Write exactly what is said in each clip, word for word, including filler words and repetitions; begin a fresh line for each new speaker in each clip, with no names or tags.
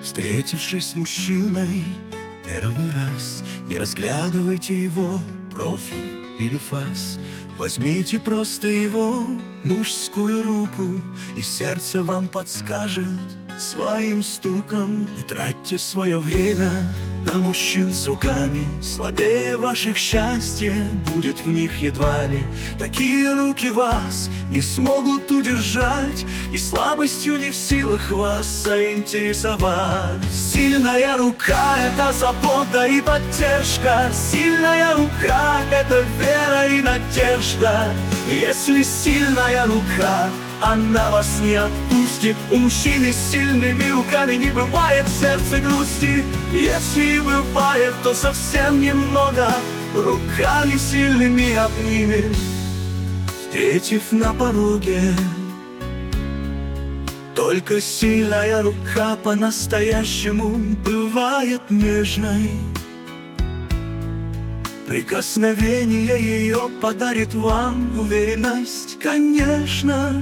Встретившись с мужчиной первый раз, не разглядывайте его профиль или фас. Возьмите просто его мужскую руку, и сердце вам подскажет своим стуком. Не тратьте свое время на мужчин с руками, слабее ваших счастье будет в них едва ли. Такие руки вас не смогут удержать, и слабостью не в силах вас заинтересовать. Сильная рука — это забота и поддержка. Сильная рука — это вера и надежда. Если сильная рука, она вас не отпустит. У мужчины с сильными руками не бывает в сердце грусти. Если и бывает, то совсем немного. Руками сильными обнимет, встретив на пороге. Только сильная рука по-настоящему бывает нежной. Прикосновение ее подарит вам уверенность, конечно.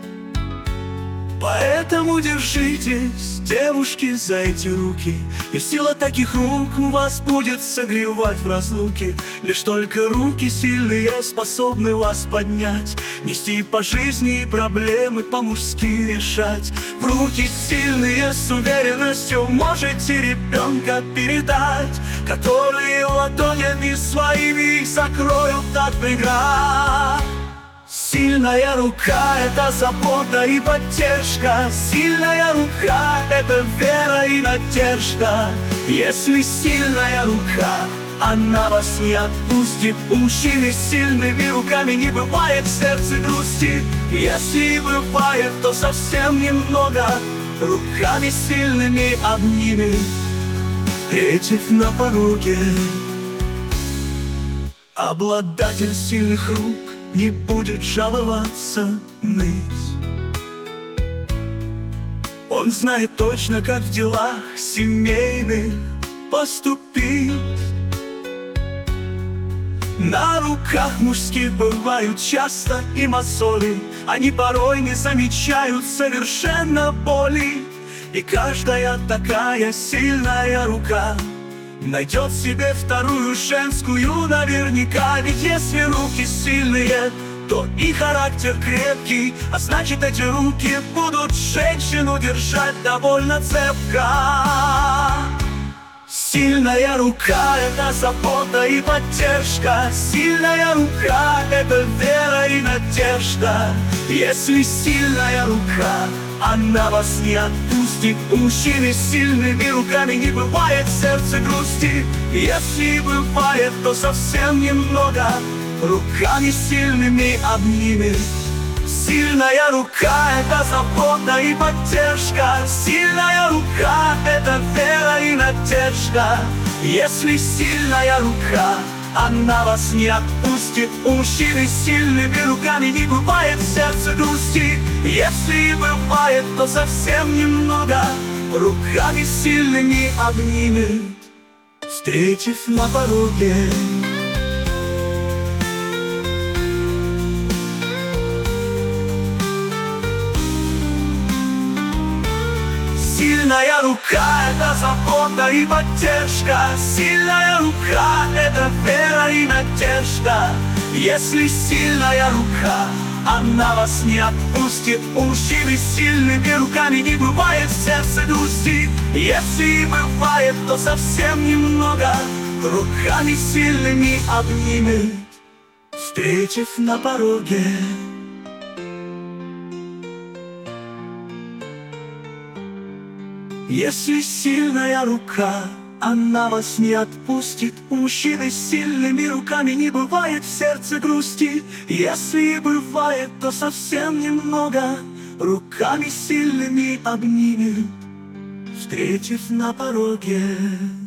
Поэтому держитесь, девушки, за эти руки, и сила таких рук вас будет согревать в разлуке. Лишь только руки сильные способны вас поднять, нести по жизни проблемы по-мужски решать. В руки сильные с уверенностью можете ребенка передать, которые ладонями своими закроют от преград. Сильная рука — это забота и поддержка. Сильная рука — это вера и надежда. Если сильная рука, она вас не отпустит. У мужчины с сильными руками не бывает в сердце грусти. Если и бывает, то совсем немного. Руками сильными обнимет, встретив на пороге. Обладатель сильных рук не будет жаловаться, ныть. Он знает точно, как в делах семейных поступить. На руках мужских бывают часто и мозоли, они порой не замечают совершенно боли. И каждая такая сильная рука найдет себе вторую женскую наверняка. Ведь если руки сильные, то и характер крепкий, а значит, эти руки будут женщину держать довольно цепко. Сильная рука — это забота и поддержка. Сильная рука — это вера и надежда. Если сильная рука, она вас не отпустит. У мужчины с сильными руками не бывает в сердце грусти. Если и бывает, то совсем немного. Руками сильными обнимет. Сильная рука — это забота и поддержка. Сильная рука — это вера и надежда. Если сильная рука, она вас не отпустит. У мужчины с сильными руками не бывает в сердце грусти. Если и бывает, то совсем немного. Руками сильными обнимет, встретив на пороге. Сильная рука — это забота и поддержка. Сильная рука — это вера и надежда. Если сильная рука, она вас не отпустит. У мужчины с сильными руками не бывает в сердце грусти. Если и бывает, то совсем немного. Руками сильными обнимет, встретив на пороге. Если сильная рука, она вас не отпустит. У мужчины с сильными руками не бывает в сердце грусти. Если и бывает, то совсем немного. Руками сильными обнимет, встретив на пороге.